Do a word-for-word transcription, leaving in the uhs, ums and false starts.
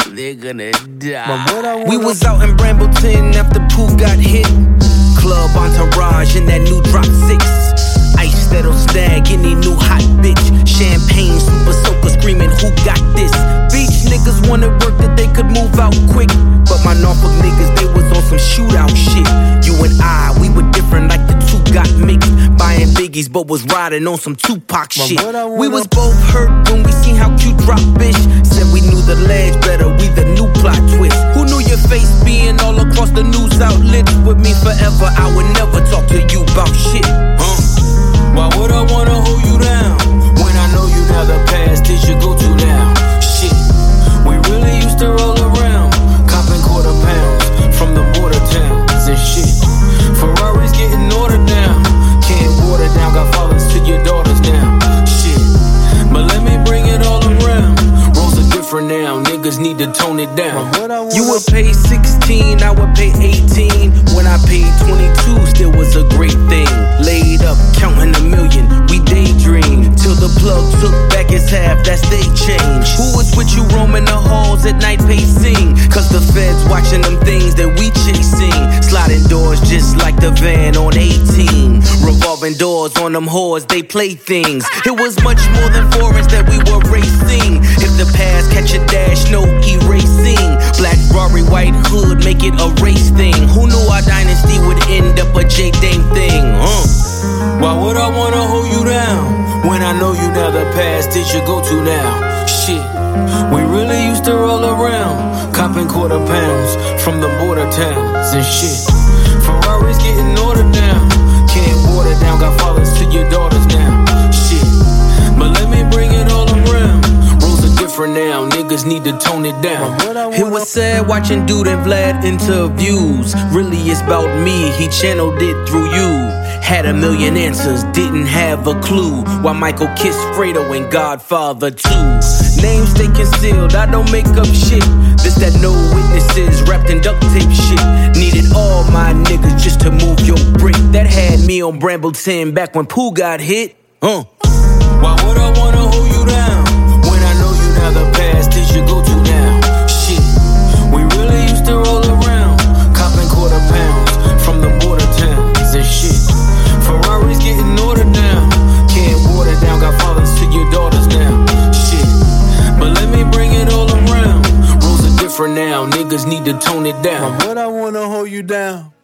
they're gonna die. We was out in Brambleton after Pooh got hit. Club entourage in that new drop six. Ice that'll snag any new hot bitch. Champagne super soaker screaming, who got this? Beach niggas wanted work that they could move out quick, but my Norfolk niggas, they was on some shootout shit. You and I, we were different like the two got mixed. Buying biggies but was riding on some Tupac shit. We was both hurt when we seen how cute drop bitch. Said we knew the ledge better, we the new plot twist. Who knew your face being all across the news outlets? With me forever, I would never talk to you about shit. Huh? Why would I wanna hold you down when I know you now the past is your go-to now? Shit, we really used to roll around, copping quarter pounds from the border towns and shit. Ferraris getting ordered now, can't water down, got fathers to your daughters now. Shit, but let me bring it all around. Roles are different now, niggas need to tone it down. You would pay sixteen, I would pay eighteen. When I paid twenty-two, still was a great thing. Laid up, counting a million, we daydream. Till the plug took back his half, that's they change. Who was with you roaming the halls at night pacing? Cause the feds watching them things that we chasing. Sliding doors just like the van on eighteen. Revolving doors on them whores, they play things. It was much more than foreigns that we were racing. If the past catch a dash, no erasing. Black Rory, white hood, make it a race thing. Who knew our dynasty would end up a J Dame thing? Uh. Why would I wanna hold you down when I know you now the past is your go-to now? Shit, we really used to roll around, copping quarter pounds from the border towns and shit. Ferraris getting ordered now, can't water down, got fathers to your daughters now. Shit, but let me bring it all around. Rules are different now, niggas need to tone it down. It was sad watching Dude and Vlad interviews. Really it's about me, he channeled it through you. Had a million answers, didn't have a clue. Why Michael kissed Fredo and Godfather two. Names stay concealed, I don't make up shit. This that no witnesses, wrapped in duct tape shit. Needed all my niggas just to move your brick. That had me on Brambleton back when Pooh got hit. Uh. Why would I wanna hold you down when I know you now the past is your go-to now? Shit, we really used to roll around, copping quarter pounds from the border towns and shit. Ferraris getting ordered now, can't water down, got fathers to your daughters now. Shit, but let me bring it all around. Rules are different now, niggas need to tone it down. Why would I wanna hold you down